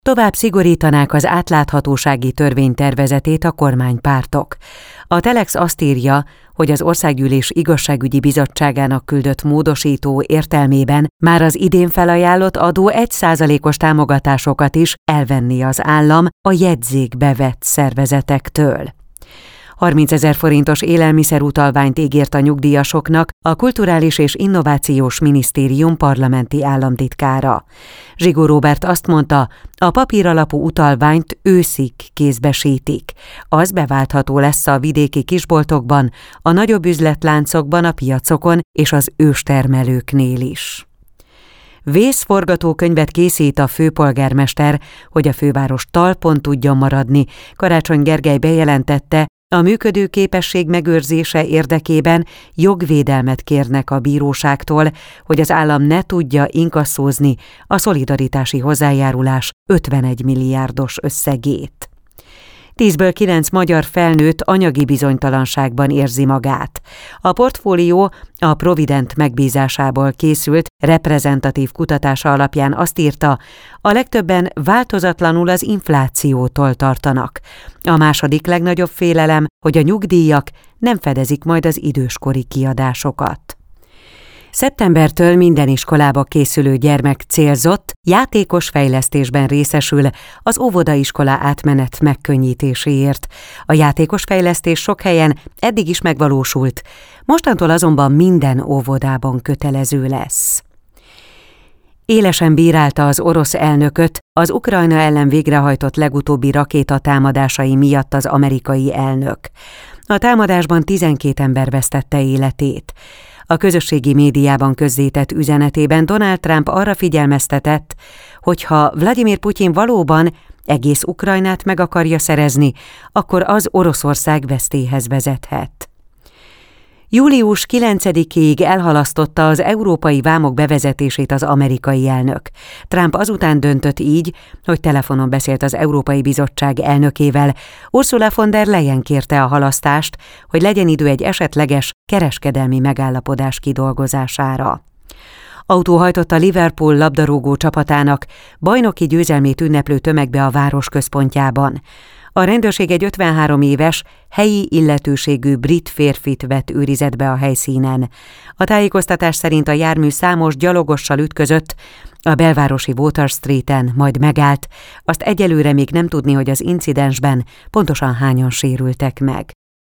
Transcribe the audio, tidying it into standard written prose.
Tovább szigorítanák az átláthatósági törvénytervezetét a kormánypártok. A Telex azt írja, hogy az Országgyűlés Igazságügyi Bizottságának küldött módosító értelmében már az idén felajánlott adó 1%-os támogatásokat is elvenni az állam a jegyzékbe vett szervezetektől. 30 000 forintos élelmiszerutalványt ígért a nyugdíjasoknak a Kulturális és Innovációs Minisztérium parlamenti államtitkára. Zsigó Róbert azt mondta, a papíralapú utalványt őszig kézbesítik. Az beváltható lesz a vidéki kisboltokban, a nagyobb üzletláncokban, a piacokon és az őstermelőknél is. Vészforgatókönyvet készít a főpolgármester, hogy a főváros talpon tudjon maradni. Karácsony Gergely bejelentette, a működőképesség megőrzése érdekében jogvédelmet kérnek a bíróságtól, hogy az állam ne tudja inkasszózni a szolidaritási hozzájárulás 51 milliárdos összegét. 10-ből 9 magyar felnőtt anyagi bizonytalanságban érzi magát. A portfólió a Provident megbízásából készült reprezentatív kutatása alapján azt írta, a legtöbben változatlanul az inflációtól tartanak. A második legnagyobb félelem, hogy a nyugdíjak nem fedezik majd az időskori kiadásokat. Szeptembertől minden iskolába készülő gyermek célzott, játékos fejlesztésben részesül az óvodaiskola átmenet megkönnyítéséért. A játékos fejlesztés sok helyen eddig is megvalósult, mostantól azonban minden óvodában kötelező lesz. Élesen bírálta az orosz elnököt az Ukrajna ellen végrehajtott legutóbbi rakétatámadásai miatt az amerikai elnök. A támadásban 12 ember vesztette életét. A közösségi médiában közzétett üzenetében Donald Trump arra figyelmeztetett, hogy ha Vladimir Putyin valóban egész Ukrajnát meg akarja szerezni, akkor az Oroszország vesztéhez vezethet. Július 9-ig elhalasztotta az európai vámok bevezetését az amerikai elnök. Trump azután döntött így, hogy telefonon beszélt az Európai Bizottság elnökével. Ursula von der Leyen kérte a halasztást, hogy legyen idő egy esetleges kereskedelmi megállapodás kidolgozására. Autó hajtott a Liverpool labdarúgó csapatának bajnoki győzelmét ünneplő tömegbe a város központjában. A rendőrség egy 53 éves, helyi illetőségű brit férfit vett őrizetbe a helyszínen. A tájékoztatás szerint a jármű számos gyalogossal ütközött, a belvárosi Water Streeten majd megállt, azt egyelőre még nem tudni, hogy az incidensben pontosan hányan sérültek meg.